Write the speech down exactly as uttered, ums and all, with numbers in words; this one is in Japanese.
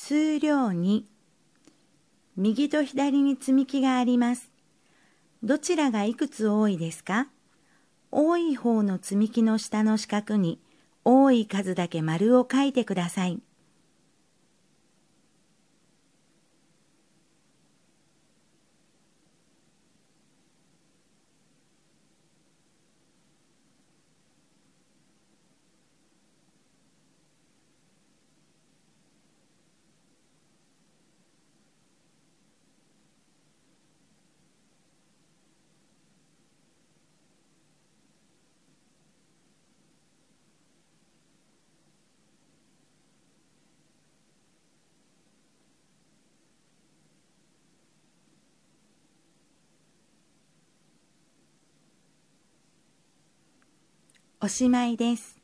数量に、右と左に積み木があります。どちらがいくつ多いですか？多い方の積み木の下の四角に多い数だけ丸を書いてください。おしまいです。